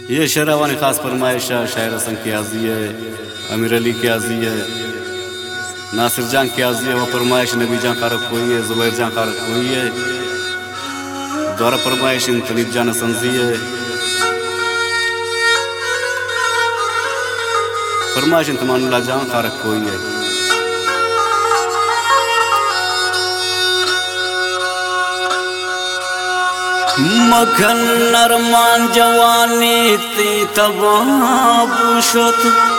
ये शेरावानी खास फरमाइश है शायर हसन की आजी है, अमीर अली की आजी है, नासिर जान की आजी है। वह फरमाइश नबी जान कारक हुई है, जुबैर जान कारक हुई है। द्वारा फरमाइश इन तनीब जान संजी है, फरमाइश इन तमानुल्लाह जान कारक हुई है। मखन नरमान जवानी ती तबाब शुत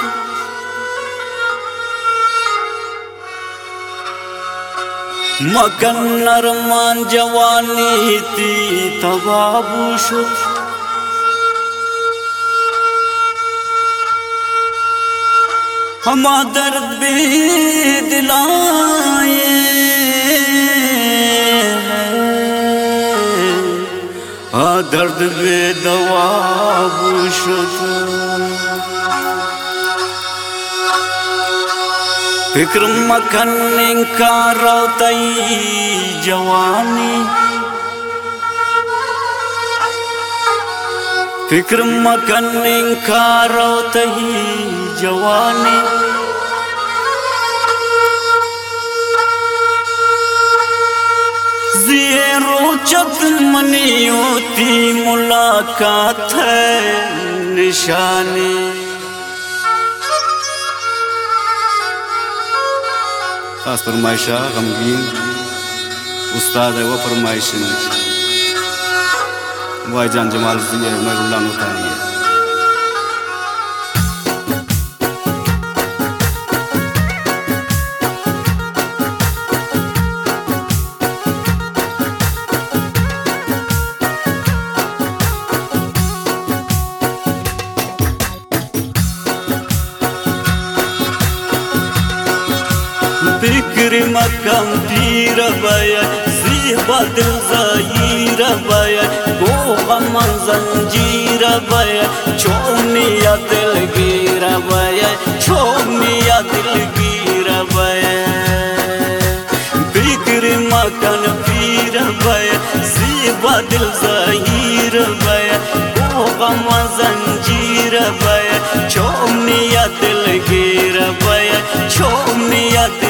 मखन नरमान जवानी ती तबाब शुत हम दर्द भी दिलाए दर्द बेदवा बुशत फिक्र मखन इंकार तई जवानी फिक्र मखन इंकार तई जवानी रोचत मनी होती मुलाकात है निशानी। खास फरमाइशा गमगीन उस्ताद है वो फरमाइश भाईजान जमाल जी है महरुल्लाह नूतानी है। फिक्र मकम पीर बया ज़ीबा दिल ज़हीर बया गो मन जंजीर बया छोनिया दिल गिर बया छोनिया दिल गिर बया फिक्र मकन पीर बया ज़ीबा दिल ज़हीर बया गो मन जंजीर बया छोनिया दिल गिर बया छोनिया दिल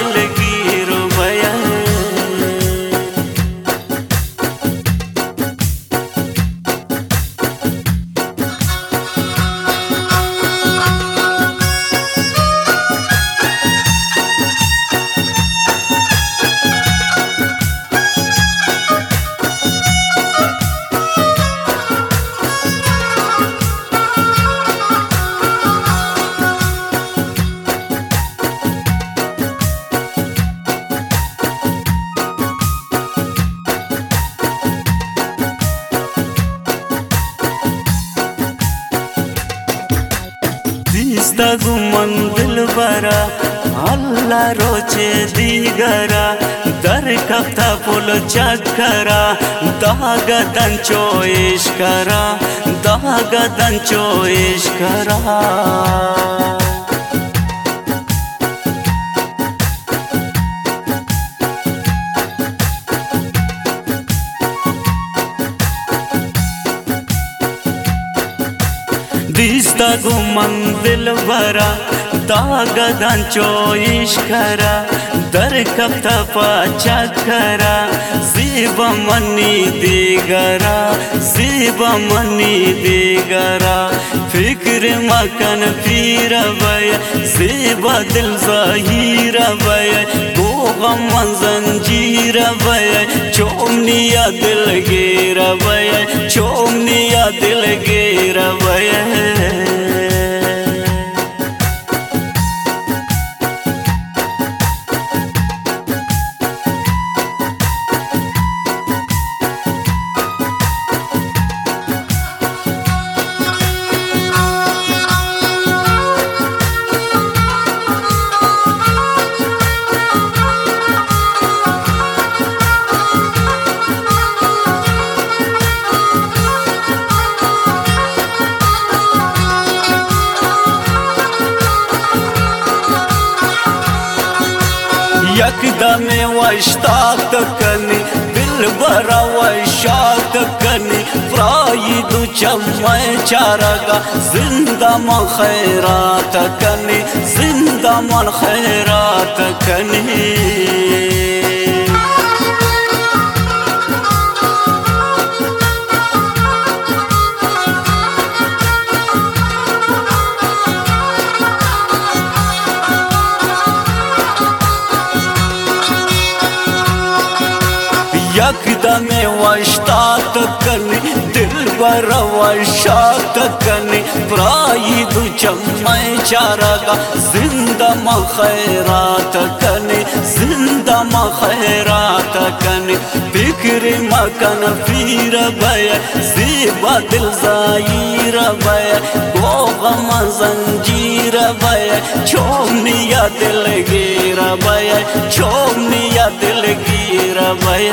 गुमन दिल बरा अल्लाह रोचे दीगरा दर कफ्ता पुल चक्करा दागदन चोइश करा दागदन चोइश करा दिस्ता गुमन दिल बरा दागदन चोइश करा दर कफ्ता पाचा करा ज़ीबा मनी दीगरा ज़ीबा मनी दीगरा फिक्र मकन पीर बया ज़ीबा दिल ज़हीर बया गो मन जंजीर बया छोनिया दिल गिर बया छोनिया दिल गिर बया। यकदम वश्ताक कनी दिल दिल बरा वशात कनी प्राई दु चम्मय चारगा जिंदा मन खैरात कनी जिंदा मन खैरात कनी यकदम वशात कनी दिल बर वशात कनी प्राई दु चम्मय चारगा जिंदा मन खैरात कनी जिंदा मन खैरात कनी फिक्र मकन पीर भय ज़ीबा दिल ज़ाहिर भय गोगम जंजीर भय छोमनिया दिल गिर भय छोमनिया दिल गिर भय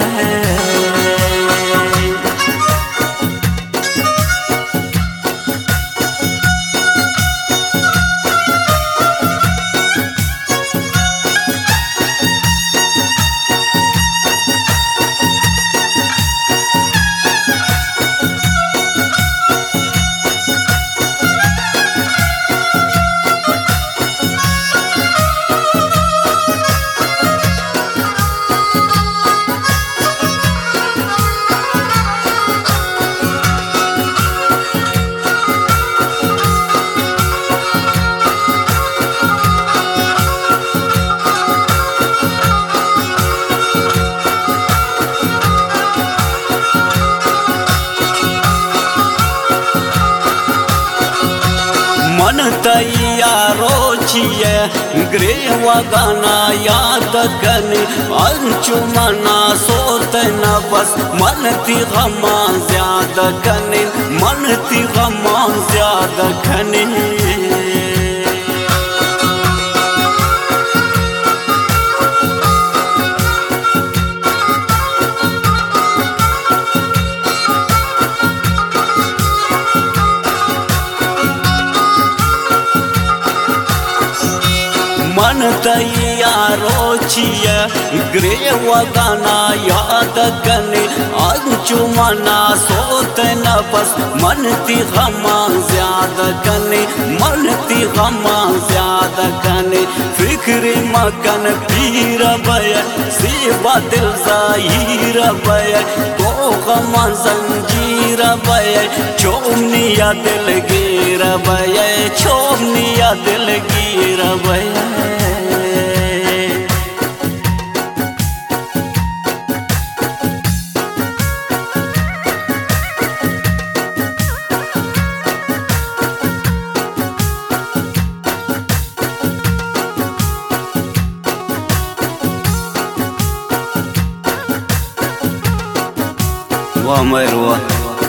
मन तैयारो छिए ग्रेवा गाना याद कनी अंचुमना सोत न बस मन ती गमा ज्याद कनी मन ती गमा ज्याद कनी मन तैयारो छिए ग्रेवा गाना याद कनी अंचुमना सोत न बस मन ती गमा ज्याद कनी मन ती गमा ज्याद कनी फिक्र मकन पीर भय ज़ीबा दिल ज़ाहिर भय गोगम जंजीर भय छोमनिया दिल गिर भय छोमनिया दिल गिर भय वाह मेहर वाह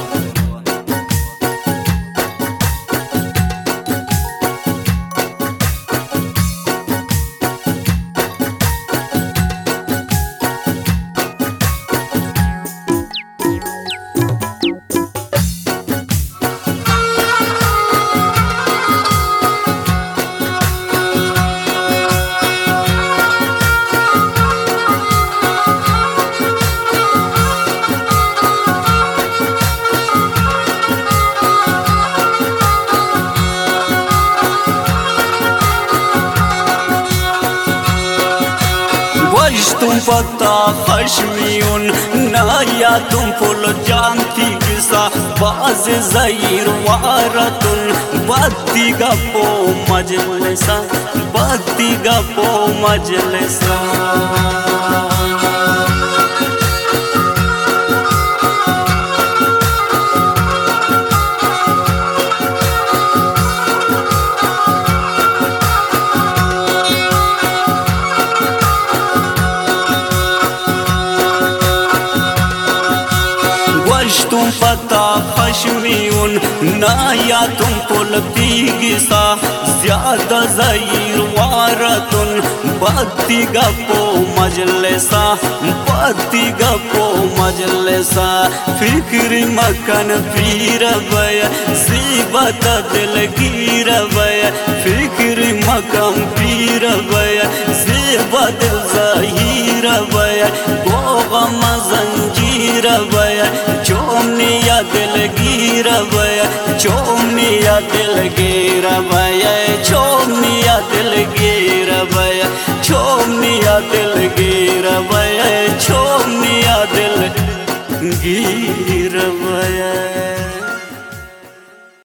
तुम पता खशमियुन नाया तुम पुल जानती किसा बाज ज़हीर वारतुन बत्ती गपो मजलिसा बत्ती गपो मजलिसा तुम पता खशमियुन नाया तुम पुल तीगिसा ज्यादा ज़हीर वारतुन बत्ती गपो मजलिसा बत्ती गपो मजलिसा फिक्र मकन पीर भय ज़ीबा दिल गिर भय फिक्र मकन पीर भय ज़ीबा दिल ज़ाहिर भय गोगम जंजीर गिरवया चोमनिया दिल गिरवया चोमनिया दिल गिरवया चोमनिया दिल गिरवया चोमनिया दिल गिरवया चोमनिया दिल गिरवया।